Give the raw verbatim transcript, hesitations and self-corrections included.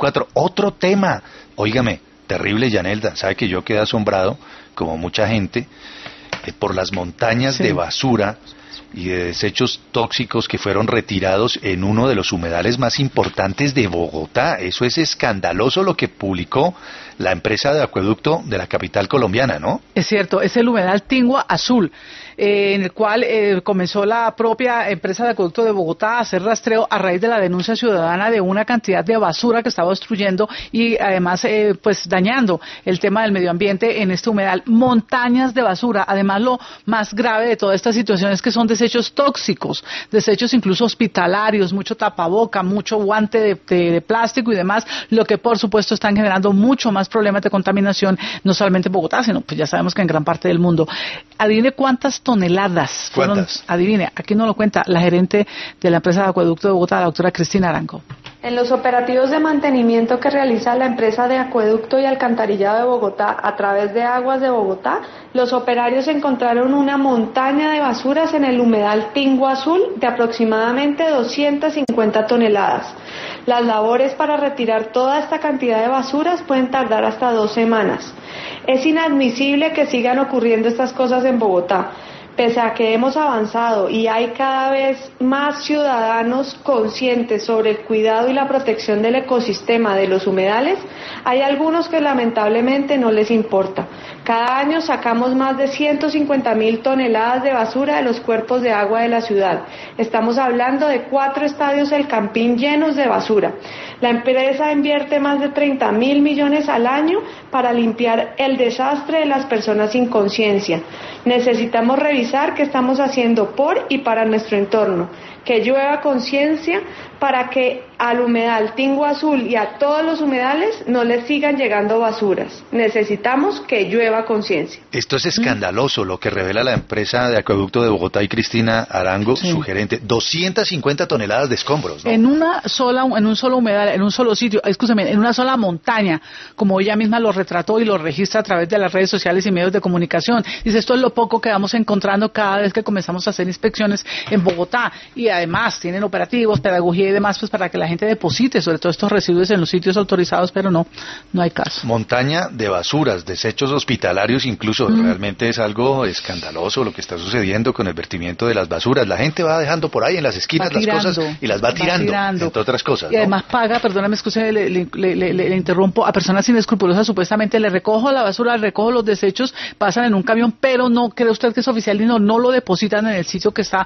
veinticuatro. Otro tema, óigame, terrible, Yanelda, sabe que yo quedé asombrado, como mucha gente, eh, por las montañas sí. de basura y de desechos tóxicos que fueron retirados en uno de los humedales más importantes de Bogotá. Eso es escandaloso lo que publicó la empresa de acueducto de la capital colombiana, ¿no? Es cierto, es el humedal Tingua Azul, eh, en el cual eh, comenzó la propia empresa de acueducto de Bogotá a hacer rastreo a raíz de la denuncia ciudadana de una cantidad de basura que estaba destruyendo y además eh, pues dañando el tema del medio ambiente en este humedal. Montañas de basura. Además, lo más grave de toda esta situación es que son desechos tóxicos, desechos incluso hospitalarios, mucho tapaboca, mucho guante de, de, de plástico y demás, lo que por supuesto están generando mucho más problemas de contaminación, no solamente en Bogotá, sino pues ya sabemos que en gran parte del mundo. Adivine cuántas toneladas fueron, ¿Cuántas? Adivine, aquí no lo cuenta la gerente de la empresa de acueducto de Bogotá, la doctora Cristina Arango. En los operativos de mantenimiento que realiza la empresa de acueducto y alcantarillado de Bogotá a través de Aguas de Bogotá, los operarios encontraron una montaña de basuras en el humedal Tingua Azul de aproximadamente doscientas cincuenta toneladas. Las labores para retirar toda esta cantidad de basuras pueden tardar hasta dos semanas. Es inadmisible que sigan ocurriendo estas cosas en Bogotá. Pese a que hemos avanzado y hay cada vez más ciudadanos conscientes sobre el cuidado y la protección del ecosistema de los humedales, hay algunos que lamentablemente no les importa. Cada año sacamos más de ciento cincuenta mil toneladas de basura de los cuerpos de agua de la ciudad. Estamos hablando de cuatro estadios del Campín llenos de basura. La empresa invierte más de treinta mil millones al año para limpiar el desastre de las personas sin conciencia. Necesitamos revisar qué estamos haciendo por y para nuestro entorno, que llueva conciencia para que al humedal Tingua Azul y a todos los humedales no les sigan llegando basuras. Necesitamos que llueva conciencia. Esto es escandaloso lo que revela la empresa de acueducto de Bogotá y Cristina Arango, sí. su gerente. doscientas cincuenta toneladas de escombros, ¿no? En una sola, en un solo humedal, en un solo sitio, escúchame, en una sola montaña, como ella misma lo retrató y lo registra a través de las redes sociales y medios de comunicación. Dice, esto es lo poco que vamos encontrando cada vez que comenzamos a hacer inspecciones en Bogotá. Y además tienen operativos, pedagogía y demás, pues para que la gente deposite sobre todo estos residuos en los sitios autorizados, pero no, no hay caso. Montaña de basuras, desechos hospitalarios incluso, mm. realmente es algo escandaloso lo que está sucediendo con el vertimiento de las basuras. La gente va dejando por ahí en las esquinas tirando, las cosas y las va, va tirando, tirando, entre otras cosas. Y ¿no? además paga, perdóname, escúcheme, le, le, le, le, le interrumpo, a personas inescrupulosas supuestamente le recojo la basura, le recojo los desechos, pasan en un camión, pero no cree usted que es oficial y no, no lo depositan en el sitio que está